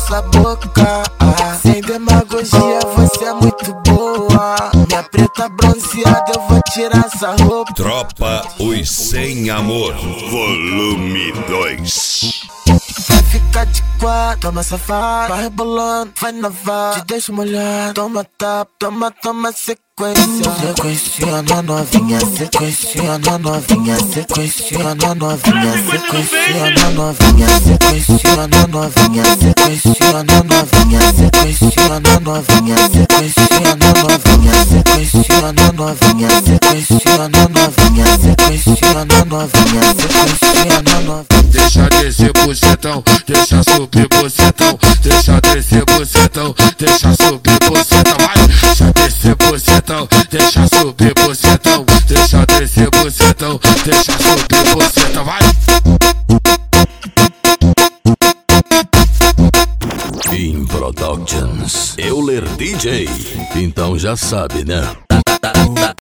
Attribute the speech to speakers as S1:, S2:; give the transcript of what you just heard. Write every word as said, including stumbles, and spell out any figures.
S1: essa boca. Sem demagogia, você é muito boa. Minha preta bronzeada, eu vou tirar essa roupa.
S2: Tropa Os Sem Amor, volume dois.
S1: Vai ficar de quatro, toma safado. Vai rebolando, vai navar, te deixa molhado. Toma tapa, toma, toma sequência. Sequenciona novinha, sequenciona novinha, sequenciona novinha, sequenciona novinha, sequenciona novinha, sequenciona novinha, sequenciona novinha, sequenciona novinha, sequenciona novinha, sequenciona novinha, sequenciona novinha, sequenciona novinha.
S3: Deixa descer bucetão, deixa subir bucetão, deixa descer bucetão, deixa subir bucetão, vai. Deixa descer bucetão, deixa subir bucetão, deixa descer bucetão, deixa subir bucetão, vai.
S4: In Productions, Euler D J, então já sabe, né?